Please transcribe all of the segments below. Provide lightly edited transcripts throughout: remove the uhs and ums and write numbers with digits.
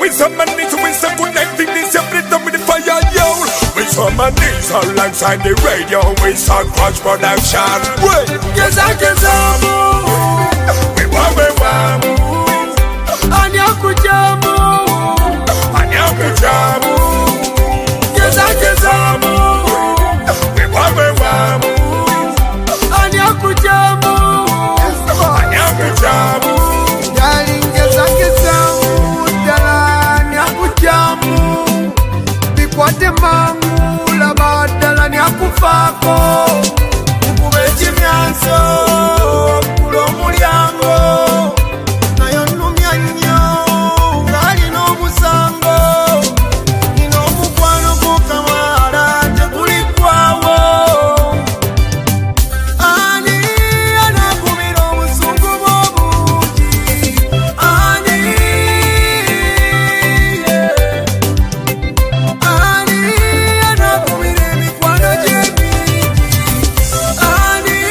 with some money, with some connecting this, you split them with the fire, yo. With some money, alongside the radio, with some cross production. Wait, yes, I can we wamu. Anyakujamu. Yes, I can we wamu. Anyakujamu. Darling, yes, I can Anyakujamu. Bikwate mamu, la badala nyakufako. Ukubechi mianso, kulo mulyango. Nayo numyanyo, ngali no musango. Nino mukwano kukamara, tekuli kwawo. Ani anakumiro musungu mobuji. Ani, Ani anakumire mikwano jemi. Ani,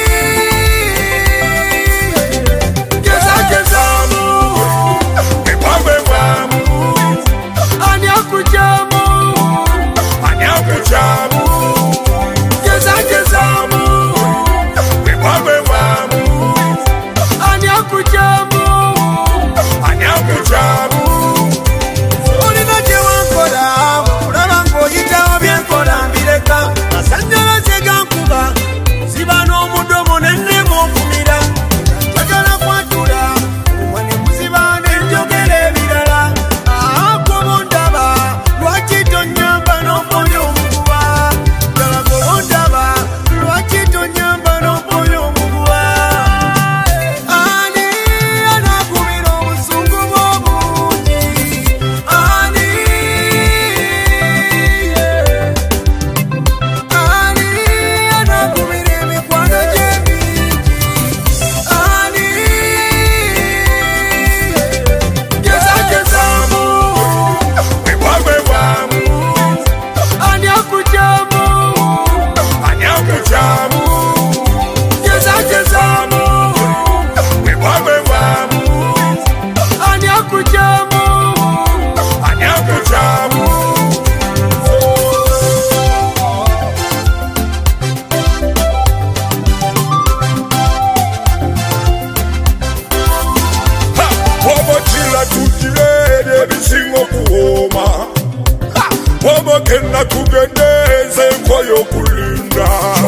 Kena kugendeze koyo kulinda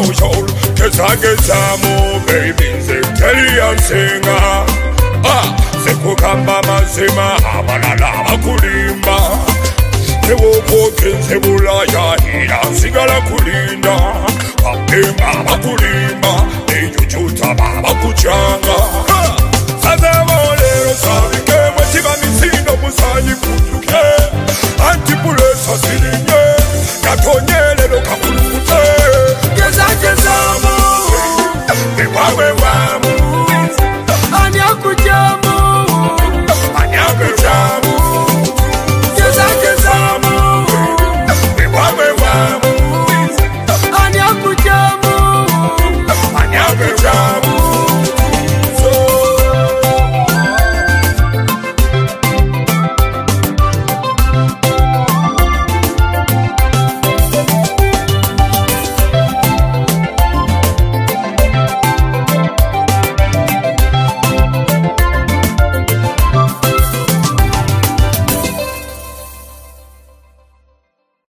Kezagezamu baby Zeteli ya msenga Sekukamba mazima Abalala bakulimba Newoko kenze bulaya Hila sigala kulinda Bapemba bakulimba Nejujuta bakuchanga Saza